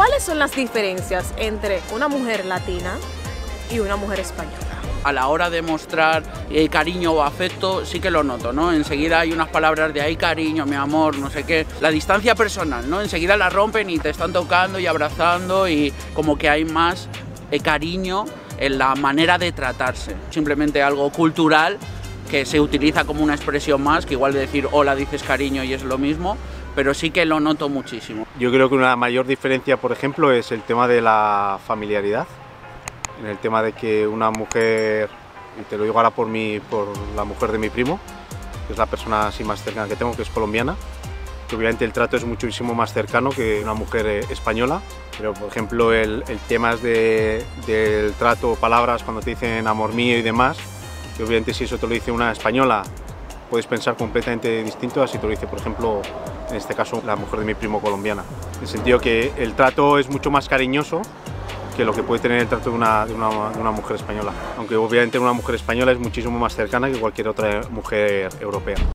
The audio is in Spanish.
¿Cuáles son las diferencias entre una mujer latina y una mujer española? A la hora de mostrar cariño o afecto sí que lo noto, ¿no? Enseguida hay unas palabras de ay cariño, mi amor, no sé qué. La distancia personal, ¿no? Enseguida la rompen y te están tocando y abrazando y como que hay más cariño en la manera de tratarse. Simplemente algo cultural que se utiliza como una expresión más, que igual de decir hola dices cariño y es lo mismo, pero sí que lo noto muchísimo. Yo creo que una mayor diferencia, por ejemplo, es el tema de la familiaridad. En el tema de que una mujer, y te lo digo ahora por la mujer de mi primo, que es la persona así más cercana que tengo, que es colombiana, que obviamente el trato es muchísimo más cercano que una mujer española, pero por ejemplo el tema del trato, palabras cuando te dicen amor mío y demás, que obviamente si eso te lo dice una española puedes pensar completamente distinto a si te lo dice, por ejemplo, en este caso la mujer de mi primo colombiana. En el sentido que el trato es mucho más cariñoso que lo que puede tener el trato de una mujer española, aunque obviamente una mujer española es muchísimo más cercana que cualquier otra mujer europea.